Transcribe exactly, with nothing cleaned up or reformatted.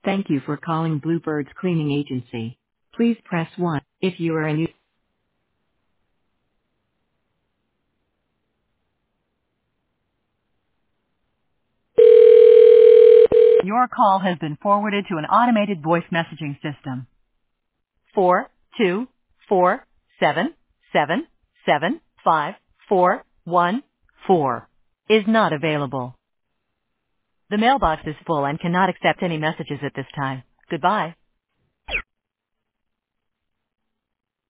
Thank you for calling Bluebirds Cleaning Agency. Please press one if you are a new. Your call has been forwarded to an automated voice messaging system. Four two four seven seven seven five four one four is not available. The mailbox is full and cannot accept any messages at this time. Goodbye.